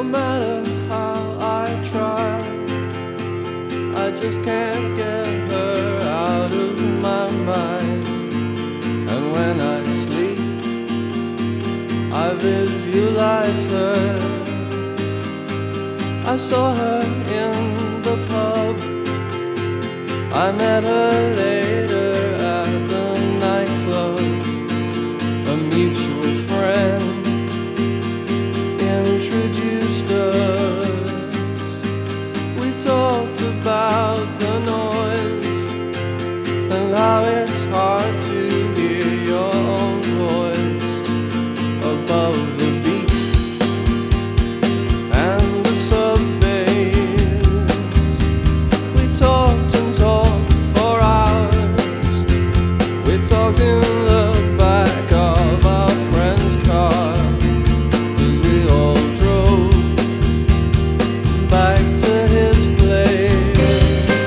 matter how I try, I just can't get her out of my mind. And when I sleep, I visualize her. I saw her in the pub, I met her later at the nightclub. A mutual friend introduced us. We talked about the noise and how it's hard to hear your own voice above the beat and the sub bass. We talked and talked for hours. We talked in the back of our friend's car as we all drove back to his place.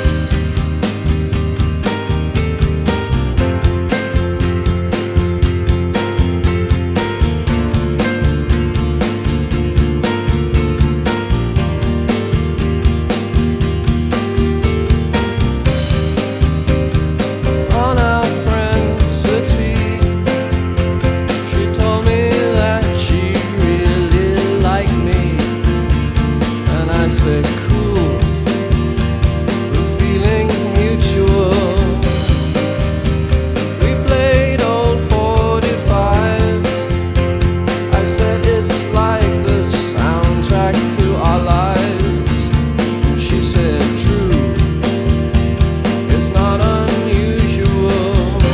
On our friend's settee, she told me that she really liked me, and I said, cool, the feeling's mutual. We played old 45s. I said it's like the soundtrack to our lives. She said, true, it's not unusual.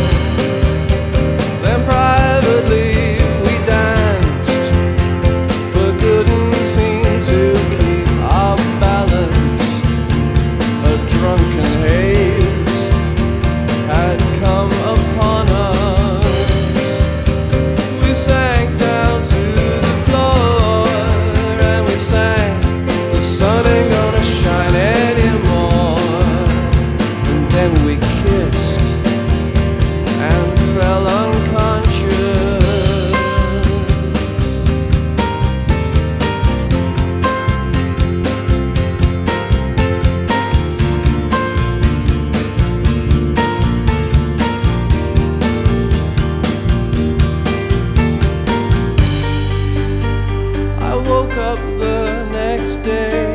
Then privately we danced, but couldn't seem to keep our balance. A drunken haze had come upon us. We sank down to the floor and we sang, the sun ain't gonna shine anymore. And then we kissed and fell unconscious. I woke up the next day,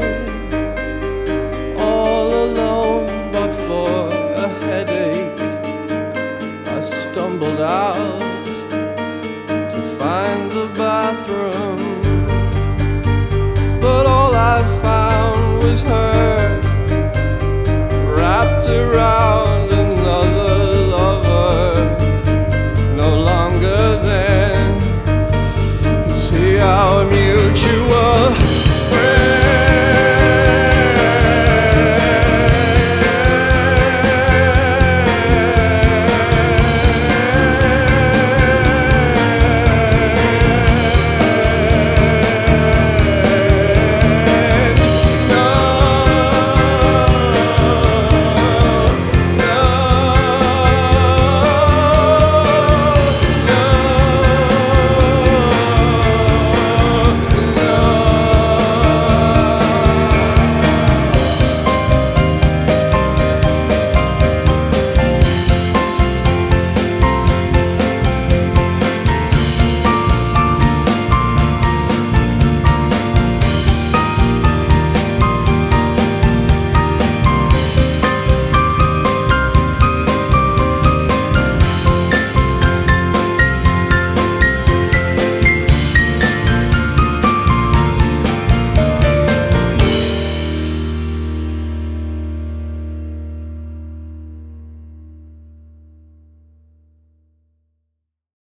all alone but for a headache. I stumbled out to find the bathroom, but all I found was her wrapped around another lover, no longer then. Is he our mutual friend?